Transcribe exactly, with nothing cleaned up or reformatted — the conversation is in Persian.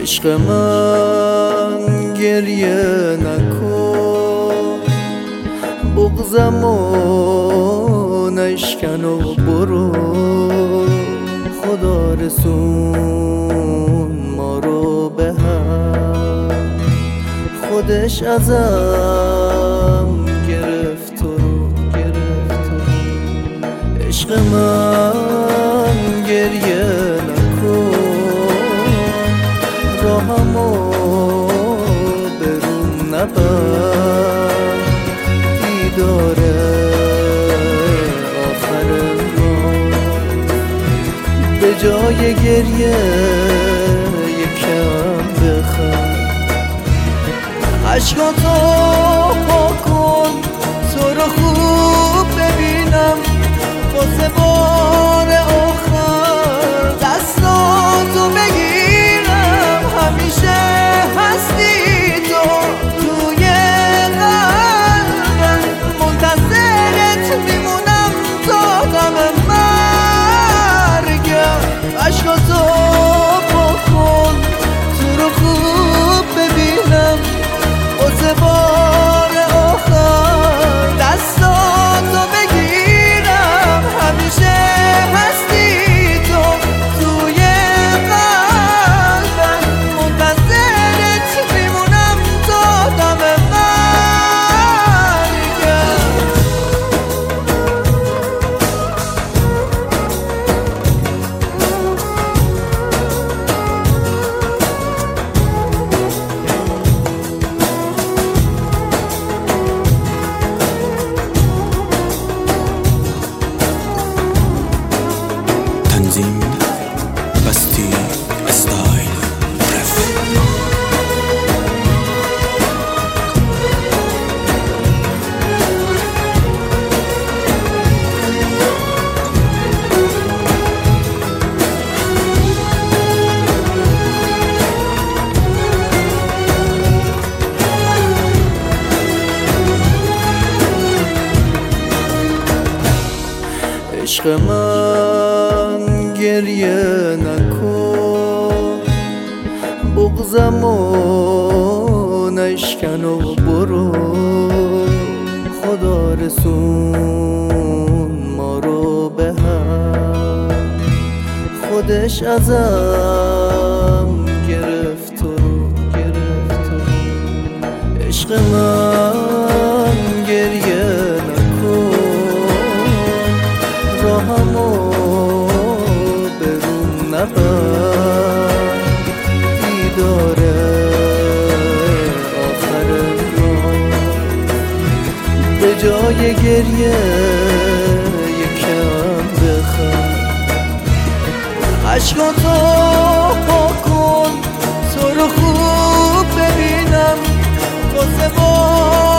عشق من گریه نکن، بغضمو نشکن و برو. خدا رسون ما رو به هم، خودش ازم گرفت و گرفت. عشق من گریه نکن، راهمو برون نبر. دیداره آخر راه، به جای گریه یکم بخند. عشقاتو پاک کن، تو رو خوب ببینم. واسه بار آخر دستاتو بگیرم. همیشه هستی تو توی قلبم، منتظرت میمونم تا دم مرگم. عشقاتو پاک کن، تو رو خوب ببینم. واسه بار آخر دستاتو بگیرم. همیشه هستی تو توی قلبم، منتظرت میمونم تا دم مرگم. تنظیم بستی استایل رف. عشق من گریه نکن، بغضمو نشکن و برو. خدا رسون ما رو به هم، خودش ازم گرفت و گرفت. عشق من گریه نکن، راهمو برون نبر. دیداره آخر راه، به جای گریه یکم بخند. عشقاتو پاک کن، تو رو خوب ببینم. واسه